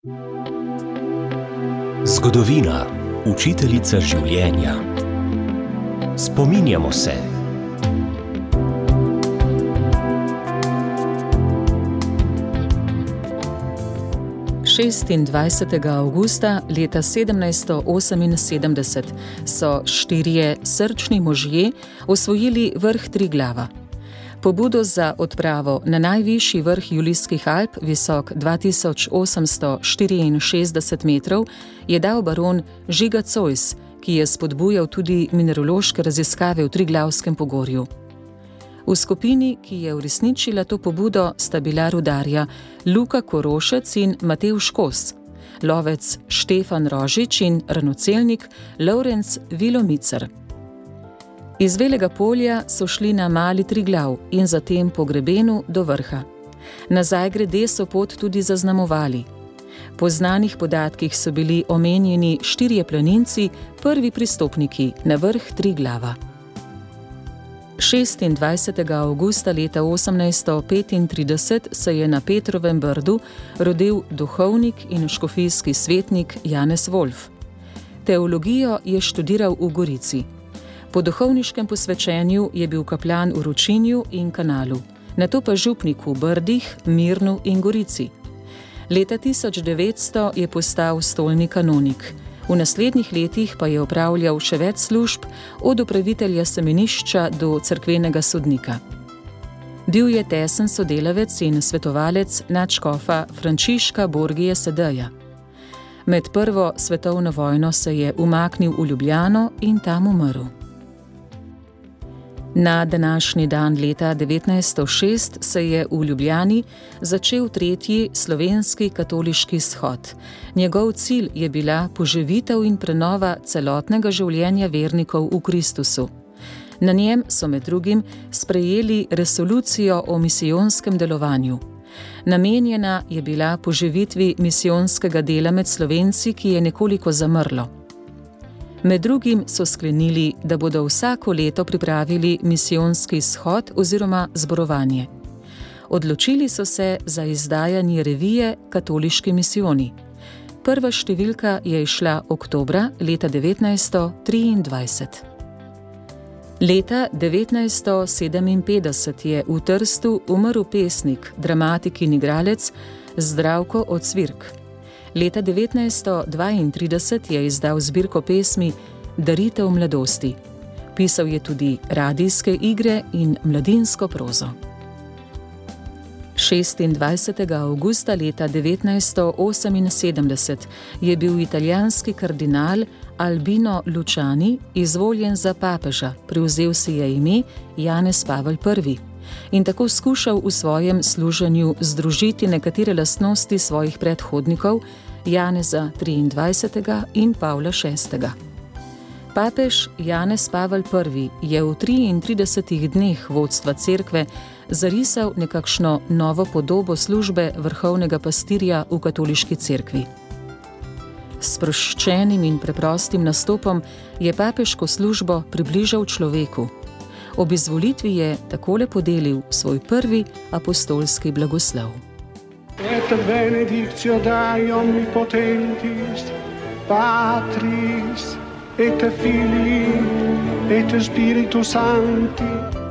Zgodovina, učiteljica življenja. Spominjamo se. Šestindvajsetega avgusta leta 1778 so štirje srčni možje osvojili vrh Triglava. Pobudo za odpravo na najvišji vrh Julijskih Alp, visok 2864 metrov, je dal baron Žiga Zois, ki je spodbujal tudi mineraloške raziskave v Triglavskem pogorju. V skupini, ki je uresničila to pobudo, sta bila rudarja Luka Korošec in Matevž Kos, lovec Štefan Rožič in ranocelnik Lovrenc Vilomicer. Iz Velega polja so šli na Mali Triglav in zatem po grebenu do vrha. Nazaj grede so pot tudi zaznamovali. Po znanih podatkih so bili omenjeni štirje planinci, prvi pristopniki na vrh Triglava. 26. avgusta leta 1835 se je na Petrovem Brdu rodil duhovnik in škofijski svetnik Janez Wolf. Teologijo je študiral v Gorici. Po duhovniškem posvečenju je bil kaplan v Ročinju in Kanalu, nato pa župnik v Brdih, Mirnu in Gorici. Leta 1900 je postal stolni kanonik. V naslednjih letih pa je opravljal še več služb, od upravitelja semenišča do cerkvenega sodnika. Bil je tesen sodelavec in svetovalec nadškofa Frančiška Borgije Sedeja. Med prvo svetovno vojno se je umaknil v Ljubljano in tam umrl. Na današnji dan leta 1906 se je v Ljubljani začel tretji slovenski katoliški shod. Njegov cilj je bila poživitev in prenova celotnega življenja vernikov v Kristusu. Na njem so med drugim sprejeli resolucijo o misijonskem delovanju. Namenjena je bila poživitvi misijonskega dela med Slovenci, ki je nekoliko zamrlo. Med drugim so sklenili, da bodo vsako leto pripravili misijonski shod oziroma zborovanje. Odločili so se za izdajanje revije Katoliški misijoni. Prva številka je izšla oktobra leta 1923. Leta 1957 je v Trstu umrl pesnik, dramatik in igralec Zdravko Ocvirk. Leta 1932 je izdal zbirko pesmi Daritev mladosti. Pisal je tudi radijske igre in mladinsko prozo. 26. avgusta leta 1978 je bil italijanski kardinal Albino Luciani izvoljen za papeža, prevzel si je ime Janez Pavel I. in tako skušal v svojem služenju združiti nekatere lastnosti svojih predhodnikov, Janeza 23. in Pavla VI. Papež Janez Pavel I. je v 33 dneh vodstva cerkve zarisal nekakšno novo podobo službe vrhovnega pastirja v katoliški cerkvi. S sproščenim in preprostim nastopom je papeško službo približal človeku. Ob izvolitvi je takole podelil svoj prvi apostolski blagoslov. Et benedictio Dei omnipotentis, Patris, et Filii, et Spiritus Sancti,